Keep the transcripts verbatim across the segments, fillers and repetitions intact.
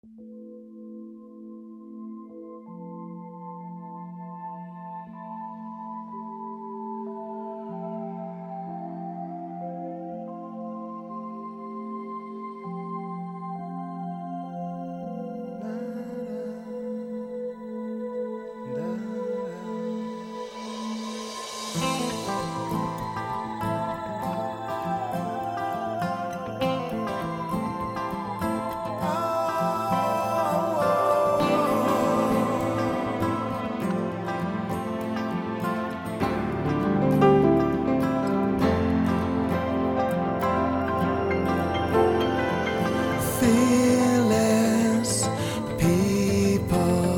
Fearless people,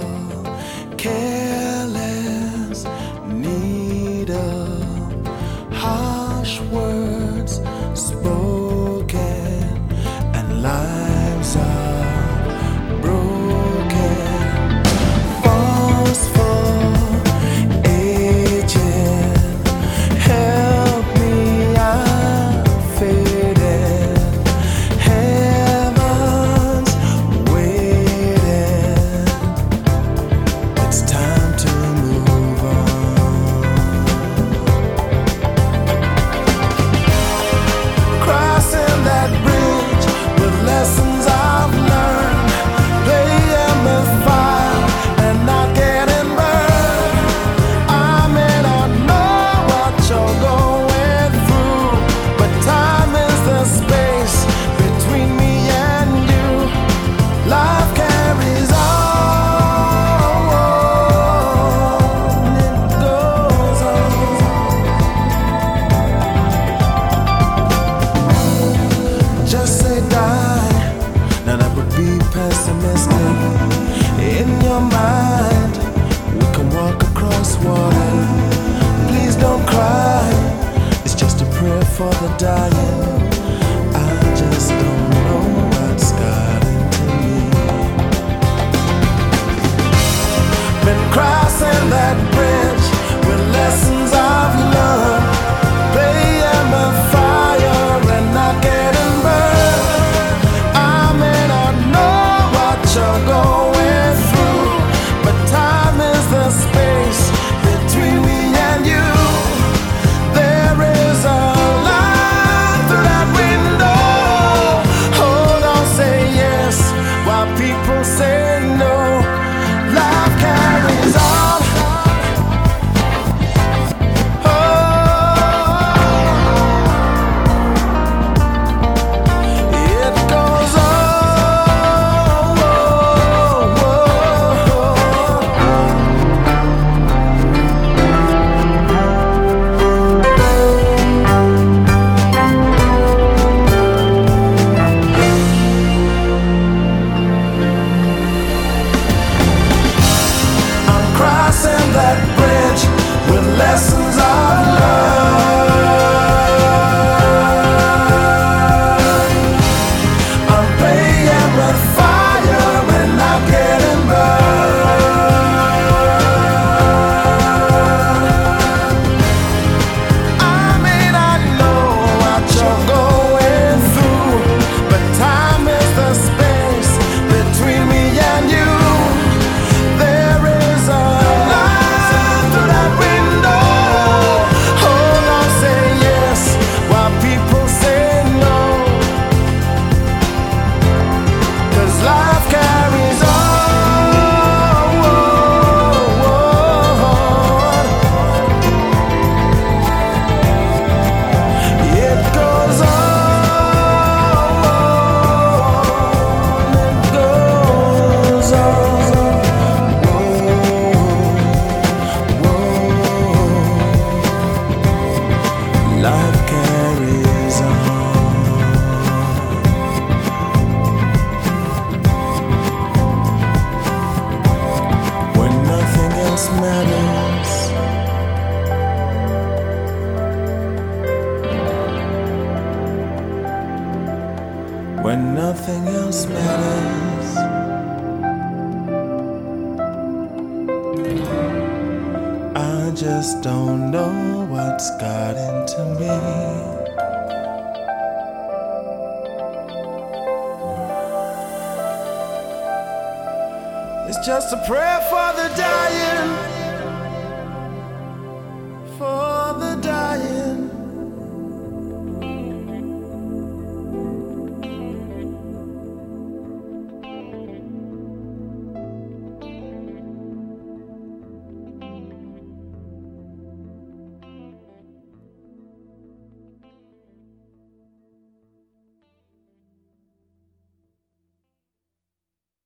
careless, need of harsh words spoken, and lives are broken. Forceful agent, help me, I'm faded. Heaven's waiting. It's time to move on. Crossing that bridge with lessons I've learned. Playing with fire and not getting burned. I may not know what you're going through, but time is the space between me and you. Life carries on, it goes on. Just say die, now that would be pessimistic. In your mind, we can walk across water. Please don't cry, it's just a prayer for the dying. I just don't know what's got into me. Been crossing that bridge with lessons I've learned. Playing with fire and not getting burned. I may not know what you're going through, but time is the space between me and you. There is a light through that window. Hold on, say yes, while people say no. Life carries on. Oh, it goes on. I'm crossing that bridge with lessons I've learned. I'm playing with fire and not getting burned. I may not know what you're going through, but time is the space between me and you. There is a light through that window. Hold on, say yes, while people say no. 'Cause life carries on. It goes on. It goes on. Life carries on. When nothing else matters. When nothing else matters. I just don't know what's got into me. It's just a prayer for the dying, for the dying.